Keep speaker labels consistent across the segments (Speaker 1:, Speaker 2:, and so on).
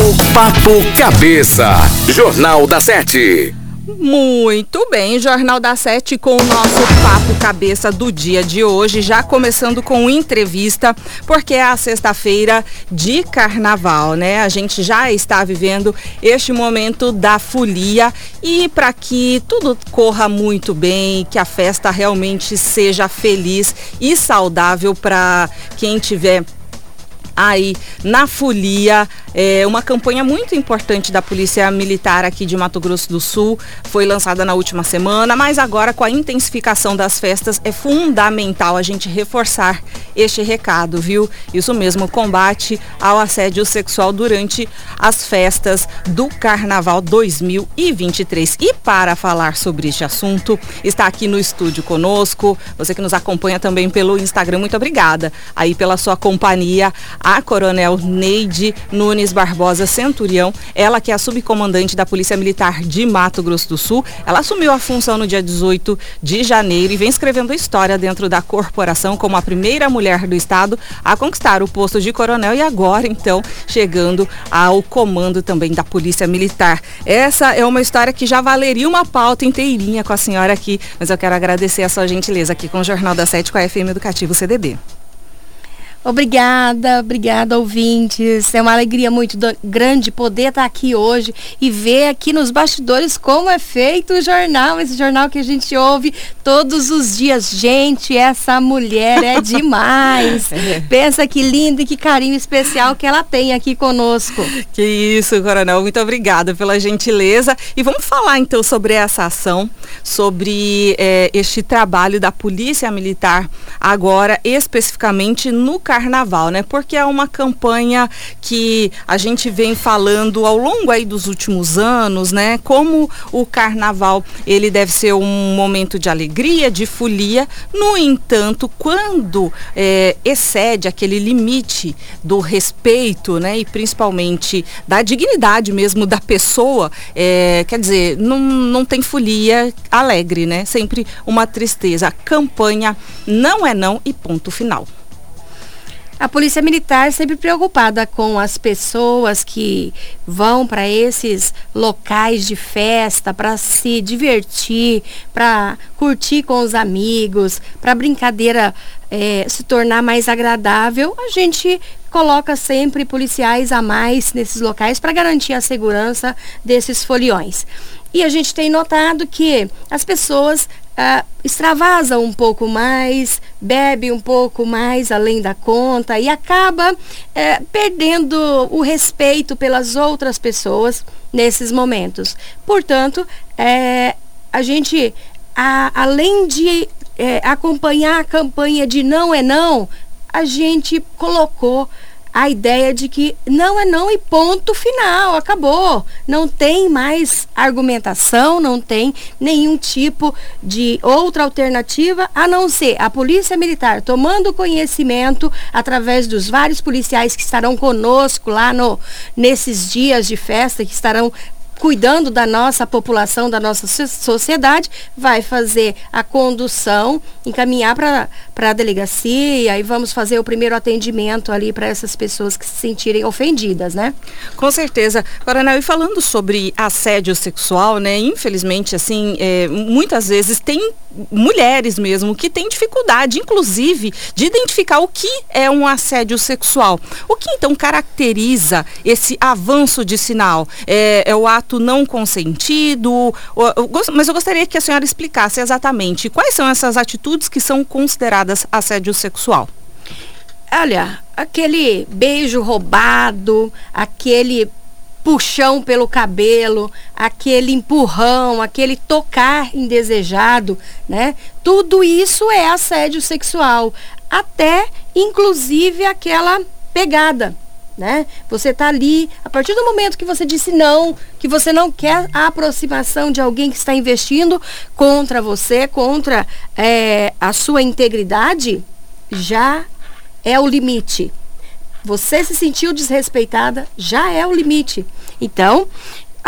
Speaker 1: Papo Cabeça, Jornal da 7.
Speaker 2: Muito bem, Jornal da 7 com o nosso Papo Cabeça do dia de hoje, já começando com entrevista, porque é a sexta-feira de carnaval, né? A gente já está vivendo este momento da folia e para que tudo corra muito bem, que a festa realmente seja feliz e saudável para quem tiver aí na folia, uma campanha muito importante da Polícia Militar aqui de Mato Grosso do Sul, foi lançada na última semana, mas agora com a intensificação das festas é fundamental a gente reforçar este recado, viu? Isso mesmo, combate ao assédio sexual durante as festas do Carnaval 2023. E para falar sobre este assunto, está aqui no estúdio conosco, você que nos acompanha também pelo Instagram, muito obrigada aí pela sua companhia, a Coronel Neide Nunes Barbosa Centurião, ela que é a subcomandante da Polícia Militar de Mato Grosso do Sul. Ela assumiu a função no dia 18 de janeiro e vem escrevendo história dentro da corporação como a primeira mulher do estado a conquistar o posto de coronel e agora, então, chegando ao comando também da Polícia Militar. Essa é uma história que já valeria uma pauta inteirinha com a senhora aqui, mas eu quero agradecer a sua gentileza aqui com o Jornal da 7 com a FM Educativo CDB.
Speaker 3: Obrigada, ouvintes. É uma alegria muito grande poder estar aqui hoje e ver aqui nos bastidores como é feito o jornal, esse jornal que a gente ouve todos os dias. Gente, essa mulher é demais. Pensa que lindo e que carinho especial que ela tem aqui conosco.
Speaker 2: Que isso, Coronel. Muito obrigada pela gentileza. E vamos falar então sobre essa ação, sobre este trabalho da Polícia Militar agora, especificamente no Carnaval, né? Porque é uma campanha que a gente vem falando ao longo aí dos últimos anos, né? Como o Carnaval, ele deve ser um momento de alegria, de folia. No entanto, quando excede aquele limite do respeito, né? E principalmente da dignidade mesmo da pessoa, quer dizer, não tem folia alegre, né? Sempre uma tristeza. A campanha não é não e ponto final.
Speaker 3: A Polícia Militar sempre preocupada com as pessoas que vão para esses locais de festa, para se divertir, para curtir com os amigos, para a brincadeira se tornar mais agradável. A gente coloca sempre policiais a mais nesses locais para garantir a segurança desses foliões. E a gente tem notado que as pessoas extravasam um pouco mais, bebe um pouco mais além da conta e acaba perdendo o respeito pelas outras pessoas nesses momentos. Portanto, a gente, além de acompanhar a campanha de não é não, a gente colocou a ideia de que não é não e ponto final, acabou. Não tem mais argumentação, não tem nenhum tipo de outra alternativa, a não ser a Polícia Militar tomando conhecimento através dos vários policiais que estarão conosco lá nesses dias de festa, que estarão cuidando da nossa população, da nossa sociedade, vai fazer a condução, encaminhar para a delegacia e vamos fazer o primeiro atendimento ali para essas pessoas que se sentirem ofendidas, né?
Speaker 2: Com certeza. Coronel, e falando sobre assédio sexual, né? Infelizmente, assim, muitas vezes tem mulheres mesmo que têm dificuldade, inclusive, de identificar o que é um assédio sexual. O que então caracteriza esse avanço de sinal? É o ato não consentido? Mas eu gostaria que a senhora explicasse exatamente quais são essas atitudes que são consideradas assédio sexual.
Speaker 3: Olha, aquele beijo roubado, aquele puxão pelo cabelo, aquele empurrão, aquele tocar indesejado, né? Tudo isso é assédio sexual, até inclusive aquela pegada, né? Você tá ali, a partir do momento que você disse não, que você não quer a aproximação de alguém que está investindo contra você, contra a sua integridade, já é o limite. Você se sentiu desrespeitada, já é o limite. Então,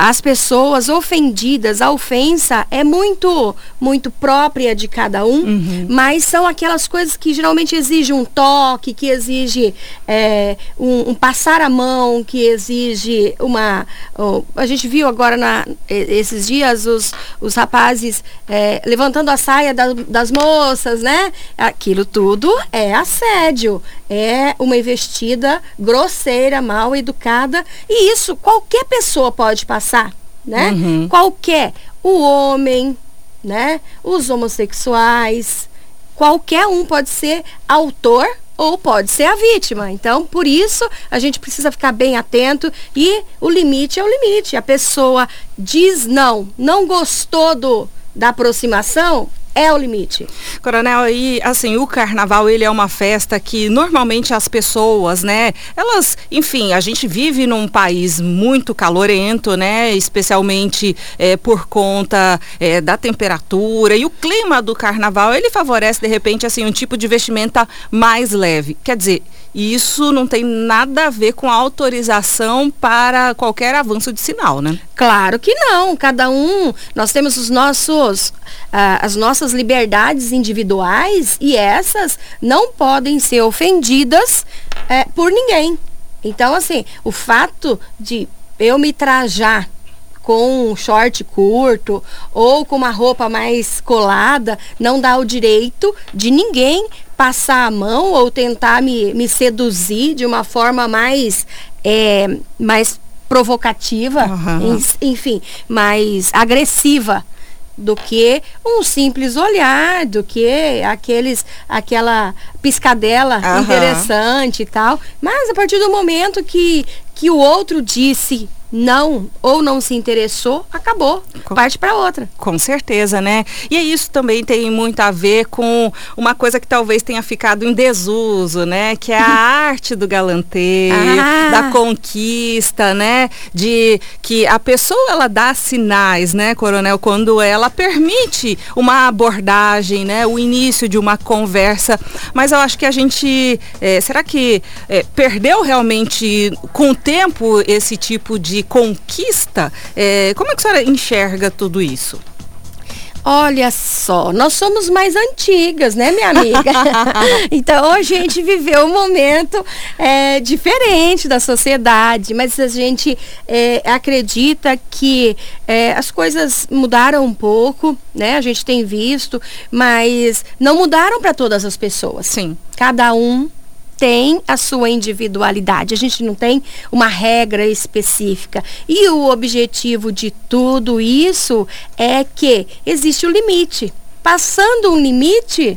Speaker 3: as pessoas ofendidas, a ofensa é muito, muito própria de cada um, mas são aquelas coisas que geralmente exigem um toque, que exige um passar a mão, que exige a gente viu agora esses dias os rapazes levantando a saia das moças, né? Aquilo tudo é assédio, é uma investida grosseira, mal educada, e isso qualquer pessoa pode passar, né? Qualquer, o homem, né? Os homossexuais, qualquer um pode ser autor ou pode ser a vítima. Então, por isso, a gente precisa ficar bem atento, e o limite é o limite. A pessoa diz não gostou da aproximação, é o limite.
Speaker 2: Coronel, e assim, o carnaval, ele é uma festa que normalmente as pessoas, né, elas, enfim, a gente vive num país muito calorento, né, especialmente por conta da temperatura, e o clima do carnaval, ele favorece, de repente, assim, um tipo de vestimenta mais leve. Quer dizer, isso não tem nada a ver com a autorização para qualquer avanço de sinal, né?
Speaker 3: Claro que não. Cada um, nós temos as nossas liberdades individuais, e essas não podem ser ofendidas por ninguém. Então, assim, o fato de eu me trajar com um short curto ou com uma roupa mais colada não dá o direito de ninguém passar a mão ou tentar me seduzir de uma forma mais provocativa, enfim, mais agressiva do que um simples olhar, do que aquela piscadela interessante e tal. Mas a partir do momento que o outro disse não ou não se interessou, acabou, parte para outra.
Speaker 2: Com certeza, né? E isso também tem muito a ver com uma coisa que talvez tenha ficado em desuso, né? Que é a arte do galanteio, da conquista, né? De que a pessoa, ela dá sinais, né, Coronel, quando ela permite uma abordagem, né? O início de uma conversa. Mas eu acho que a gente, será que perdeu realmente com o tempo esse tipo de conquista? Como é que a senhora enxerga tudo isso?
Speaker 3: Olha só, nós somos mais antigas, né, minha amiga? Então, hoje a gente viveu um momento diferente da sociedade, mas a gente acredita que as coisas mudaram um pouco, né? A gente tem visto, mas não mudaram para todas as pessoas.
Speaker 2: Sim.
Speaker 3: Cada um tem a sua individualidade. A gente não tem uma regra específica. E o objetivo de tudo isso é que existe o limite. Passando um limite,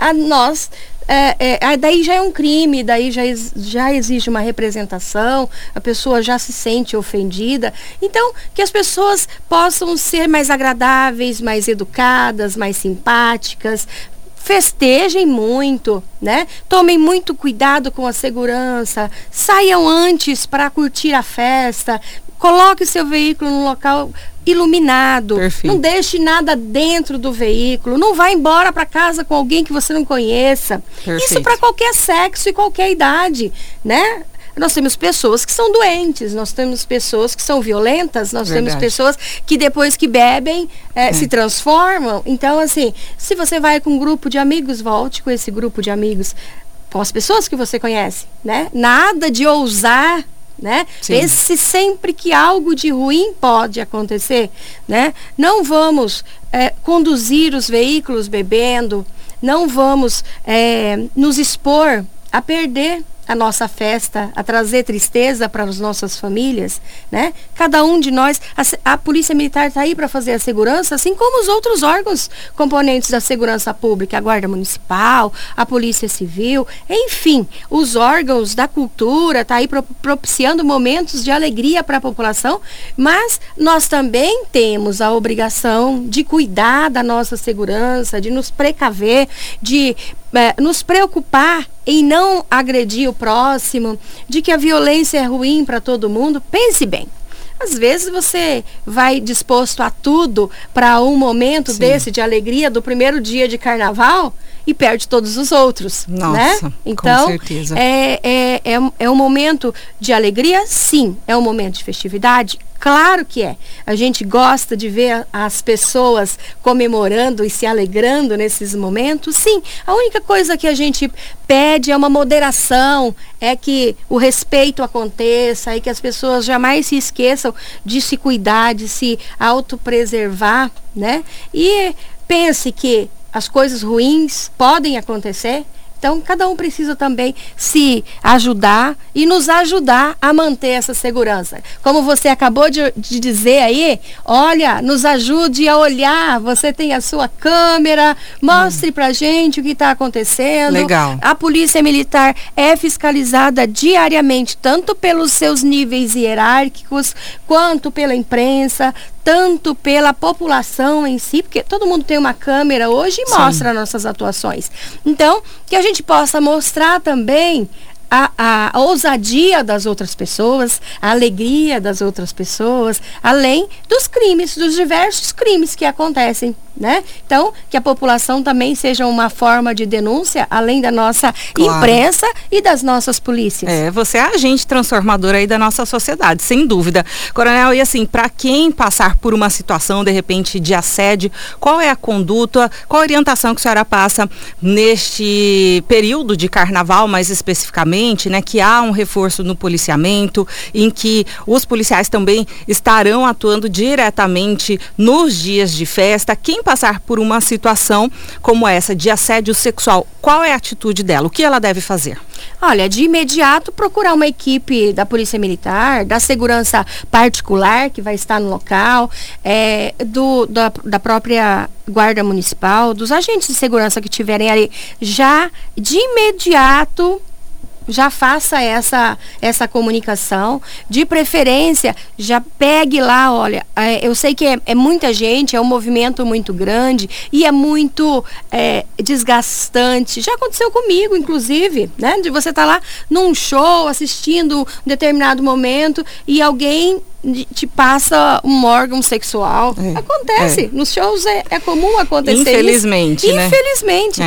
Speaker 3: daí já é um crime, daí já exige uma representação, a pessoa já se sente ofendida. Então, que as pessoas possam ser mais agradáveis, mais educadas, mais simpáticas, festejem muito, né? Tomem muito cuidado com a segurança, saiam antes para curtir a festa, coloque o seu veículo num local iluminado. Perfeito. Não deixe nada dentro do veículo, não vá embora para casa com alguém que você não conheça. Perfeito. Isso para qualquer sexo e qualquer idade, né? Nós temos pessoas que são doentes, nós temos pessoas que são violentas, nós temos pessoas que depois que bebem se transformam. Então, assim, se você vai com um grupo de amigos, volte com esse grupo de amigos, com as pessoas que você conhece, né? Nada de ousar, né? Pense sempre que algo de ruim pode acontecer, né? Não vamos conduzir os veículos bebendo, não vamos nos expor a perder a nossa festa, a trazer tristeza para as nossas famílias, né? Cada um de nós, a Polícia Militar está aí para fazer a segurança, assim como os outros órgãos componentes da segurança pública, a Guarda Municipal, a Polícia Civil, enfim, os órgãos da cultura está aí propiciando momentos de alegria para a população, mas nós também temos a obrigação de cuidar da nossa segurança, de nos precaver, de nos preocupar em não agredir o próximo, de que a violência é ruim para todo mundo. Pense bem, Às vezes você vai disposto a tudo para um momento desse de alegria do primeiro dia de carnaval e perde todos os outros.
Speaker 2: Nossa,
Speaker 3: né? Então,
Speaker 2: com certeza.
Speaker 3: É um momento de alegria? Sim. É um momento de festividade? Claro que é. A gente gosta de ver as pessoas comemorando e se alegrando nesses momentos? Sim. A única coisa que a gente pede é uma moderação, é que o respeito aconteça e que as pessoas jamais se esqueçam de se cuidar, de se autopreservar, né? E pense que as coisas ruins podem acontecer. Então, cada um precisa também se ajudar e nos ajudar a manter essa segurança. Como você acabou de dizer aí, olha, nos ajude a olhar, você tem a sua câmera, mostre pra gente o que está acontecendo.
Speaker 2: Legal.
Speaker 3: A Polícia Militar é fiscalizada diariamente, tanto pelos seus níveis hierárquicos, quanto pela imprensa, tanto pela população em si, porque todo mundo tem uma câmera hoje e mostra nossas atuações. Então, que a gente possa mostrar também a ousadia das outras pessoas, a alegria das outras pessoas, além dos crimes, dos diversos crimes que acontecem, né? Então, que a população também seja uma forma de denúncia, além da nossa imprensa e das nossas polícias.
Speaker 2: Você é agente transformador aí da nossa sociedade, sem dúvida. Coronel, e assim, para quem passar por uma situação, de repente, de assédio, qual é a conduta, qual a orientação que a senhora passa neste período de carnaval, mais especificamente, né, que há um reforço no policiamento, em que os policiais também estarão atuando diretamente nos dias de festa? Quem passar por uma situação como essa de assédio sexual, qual é a atitude dela? O que ela deve fazer?
Speaker 3: Olha, de imediato procurar uma equipe da Polícia Militar, da Segurança Particular, que vai estar no local, da própria Guarda Municipal, dos agentes de segurança que estiverem ali, já de imediato já faça essa comunicação, de preferência, já pegue lá, olha, eu sei que é muita gente, é um movimento muito grande e é muito desgastante. Já aconteceu comigo, inclusive, né? De você estar lá num show, assistindo um determinado momento e alguém te passa um órgão sexual. Acontece. Nos shows é comum acontecer
Speaker 2: Infelizmente,
Speaker 3: isso.
Speaker 2: né?
Speaker 3: Infelizmente.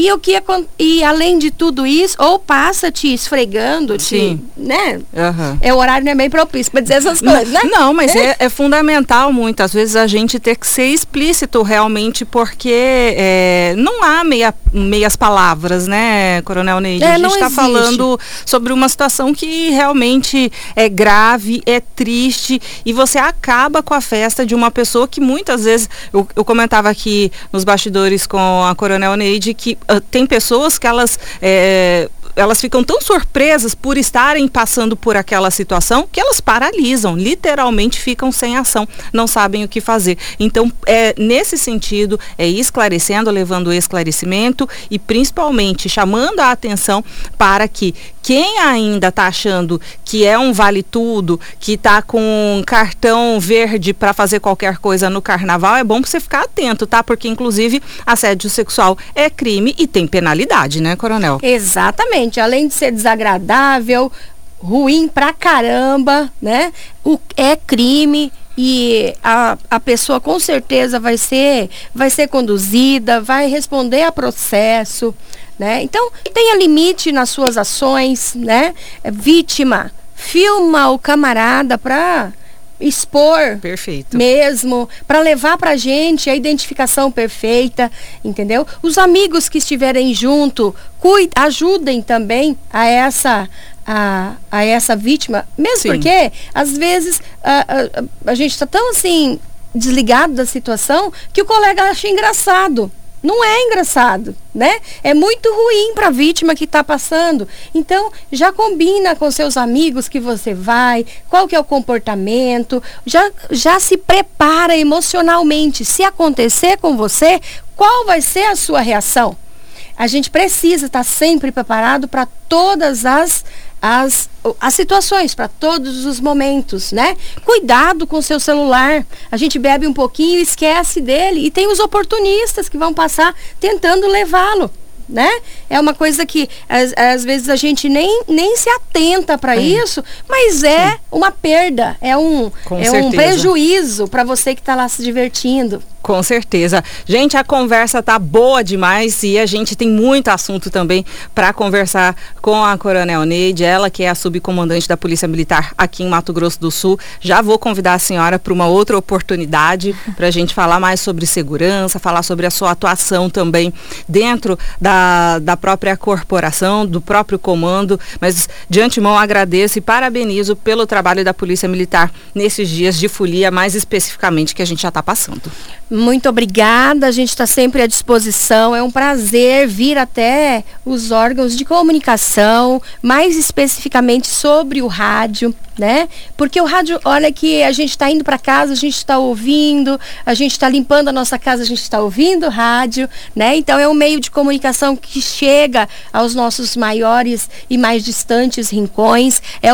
Speaker 3: E além de tudo isso, ou passa te esfregando, né?
Speaker 2: Uhum.
Speaker 3: O horário não é bem propício para dizer essas coisas, né?
Speaker 2: Não, mas é fundamental muitas vezes a gente ter que ser explícito realmente, porque não há meias palavras, né, Coronel Neide? A gente está falando sobre uma situação que realmente é grave, é triste, e você acaba com a festa de uma pessoa que muitas vezes, eu comentava aqui nos bastidores com a Coronel Neide, que tem pessoas que elas ficam tão surpresas por estarem passando por aquela situação que elas paralisam, literalmente ficam sem ação, não sabem o que fazer. Então, nesse sentido, esclarecendo, levando o esclarecimento e principalmente chamando a atenção para que quem ainda está achando que é um vale-tudo, que está com um cartão verde para fazer qualquer coisa no carnaval, é bom você ficar atento, tá? Porque, inclusive, assédio sexual é crime e tem penalidade, né, Coronel?
Speaker 3: Exatamente. Além de ser desagradável, ruim pra caramba, né? É crime. E a pessoa com certeza vai ser conduzida, vai responder a processo, né? Então, tenha limite nas suas ações, né? Vítima, filma o camarada para expor.
Speaker 2: Perfeito.
Speaker 3: Mesmo, para levar pra gente a identificação perfeita, entendeu? Os amigos que estiverem junto, ajudem também a essa vítima, mesmo porque às vezes a gente está tão assim desligado da situação que o colega acha engraçado. Não é engraçado, né? É muito ruim para a vítima que está passando. Então, já combina com seus amigos que você vai, qual que é o comportamento, já se prepara emocionalmente. Se acontecer com você, qual vai ser a sua reação? A gente precisa estar sempre preparado para todas as situações, para todos os momentos, né? Cuidado com o seu celular. A gente bebe um pouquinho e esquece dele. E tem os oportunistas que vão passar tentando levá-lo. né? É uma coisa que às vezes a gente nem se atenta para isso, mas é uma perda, é um prejuízo para você que está lá se divertindo.
Speaker 2: Com certeza. Gente, a conversa tá boa demais e a gente tem muito assunto também para conversar com a Coronel Neide, ela que é a subcomandante da Polícia Militar aqui em Mato Grosso do Sul. Já vou convidar a senhora para uma outra oportunidade para a gente falar mais sobre segurança, falar sobre a sua atuação também dentro da própria corporação, do próprio comando. Mas de antemão agradeço e parabenizo pelo trabalho da Polícia Militar nesses dias de folia, mais especificamente que a gente já está passando.
Speaker 3: Muito obrigada, a gente está sempre à disposição, é um prazer vir até os órgãos de comunicação, mais especificamente sobre o rádio, né? Porque o rádio, olha que a gente está indo para casa, a gente está ouvindo, a gente está limpando a nossa casa, a gente está ouvindo rádio, né? Então é um meio de comunicação que chega aos nossos maiores e mais distantes rincões, é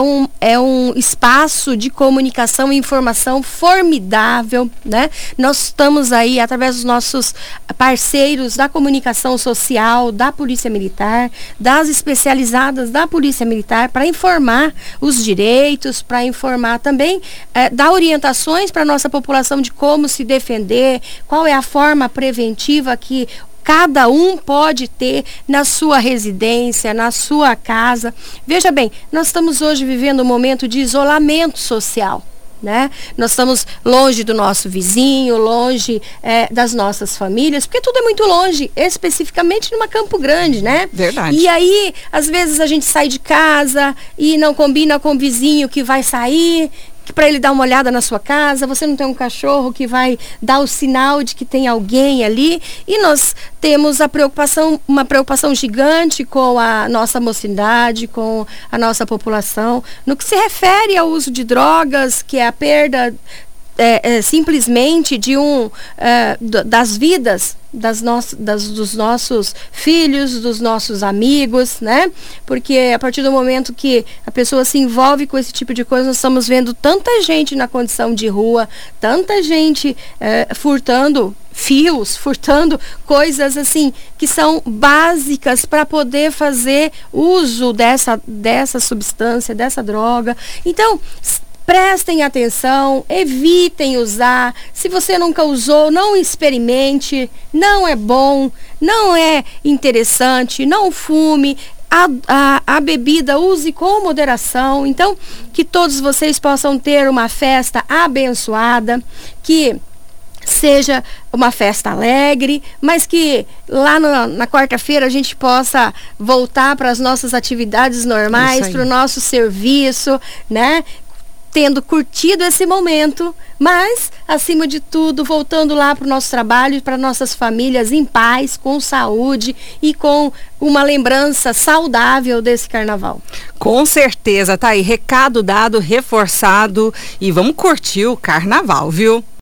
Speaker 3: um espaço de comunicação e informação formidável, né? Nós estamos aí através dos nossos parceiros da comunicação social, da Polícia Militar, das especializadas da Polícia Militar para informar os direitos, para informar também, dar orientações para a nossa população de como se defender, qual é a forma preventiva que cada um pode ter na sua residência, na sua casa. Veja bem, nós estamos hoje vivendo um momento de isolamento social, né? Nós estamos longe do nosso vizinho, longe das nossas famílias, porque tudo é muito longe, especificamente numa Campo Grande, né?
Speaker 2: Verdade.
Speaker 3: E aí, às vezes a gente sai de casa e não combina com o vizinho que vai sair, para ele dar uma olhada na sua casa, você não tem um cachorro que vai dar o sinal de que tem alguém ali, e nós temos uma preocupação gigante com a nossa mocidade, com a nossa população, no que se refere ao uso de drogas, que é a perda simplesmente de das vidas dos nossos filhos, dos nossos amigos, né? Porque a partir do momento que a pessoa se envolve com esse tipo de coisa, nós estamos vendo tanta gente na condição de rua, tanta gente furtando fios, furtando coisas assim que são básicas para poder fazer uso dessa substância, dessa droga. Então, prestem atenção, evitem usar. Se você nunca usou, não experimente, não é bom, não é interessante, não fume. A bebida use com moderação. Então, que todos vocês possam ter uma festa abençoada, que seja uma festa alegre, mas que lá na quarta-feira a gente possa voltar para as nossas atividades normais, para o nosso serviço, né? Tendo curtido esse momento, mas, acima de tudo, voltando lá para o nosso trabalho, para nossas famílias em paz, com saúde e com uma lembrança saudável desse carnaval.
Speaker 2: Com certeza, tá aí, recado dado, reforçado, e vamos curtir o carnaval, viu?